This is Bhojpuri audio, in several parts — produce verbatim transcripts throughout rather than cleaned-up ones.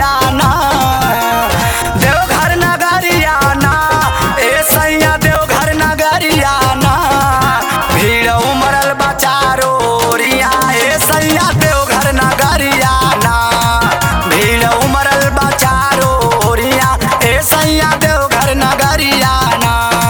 नगरिया ना, देवघर नगरिया ना, ए सैया देवघर नगरिया ना, भीड़ उमरल बचारो रिया, ए सैया देवघर नगरिया ना, भीड़ उमरल बचारो रिया, ए सैया देवघर नगरिया ना।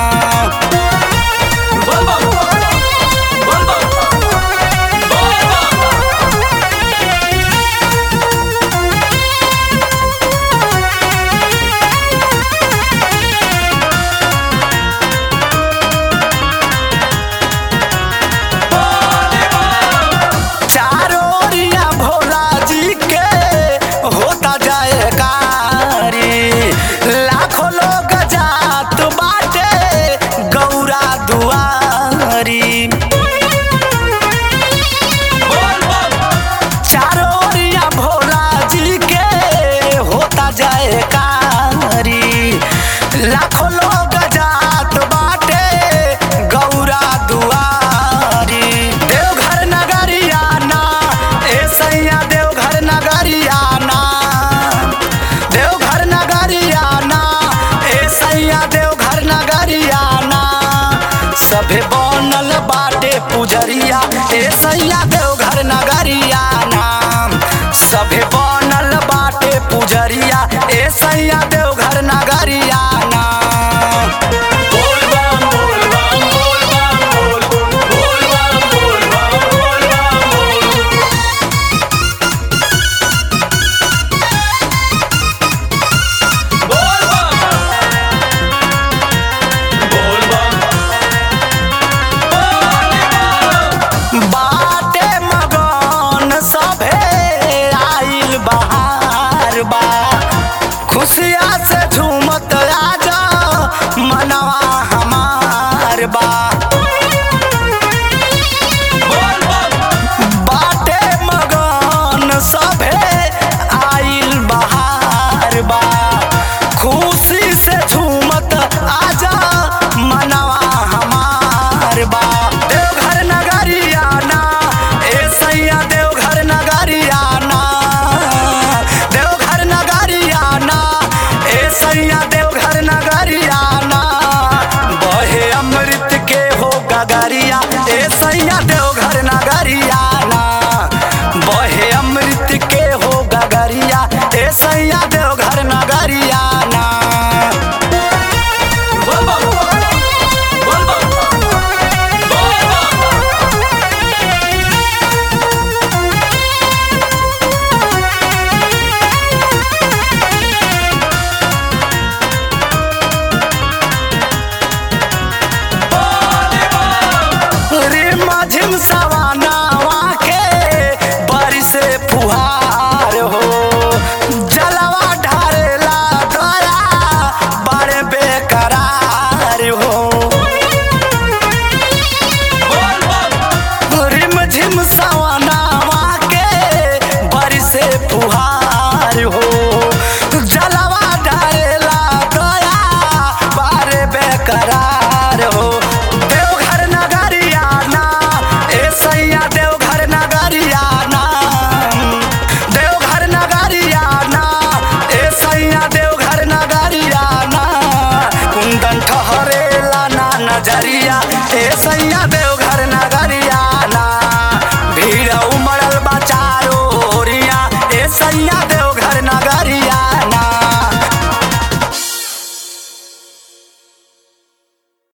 लाखों लोग जात बाटे गौरा दुआरी, देवघर नगरिया ना, ए सैया देवघर नगरिया ना, देवघर नगरिया ना, ए सैया देवघर नगरिया ना, सभे बनल बाटे पुजरिया, ए सैया देवघर नगरिया ना, सभे बनल बाटे पुजरिया, ए सैया देवघर नगरिया ना। बाटे मगन सभे आइल बहार बा, खुशिया से झूमत आजा मनवा हमार बा, बाटे मगन सभे आइल बहार बा, खुशी से झूमत आजा मनवा हमार बा, देवघर नगरिया ना, ए सैया देवघर नगरिया ना, देवघर नगरिया ना, ए सैया देवघर नगरिया ना, बहे अमृत के हो गगरिया, ए सैया देवघर नगरिया ना, बहे अमृत के हो गगरिया, ए सैया देवघर नगरिया ना। झिम सवानावा के बरसे फुहार हो, जलवा ढारेला दया बड़े बेकरार हो, रिम झिम सवानावा के बरसे फुहार हो, जलवा ढारेला दया बड़े बेकरार हो, देवघर नगरिया ना, ए सैया देवघर नगरिया ना, देवघर नगरिया ना, ए सैया देवघर नगरिया ना, कुंदन ठहर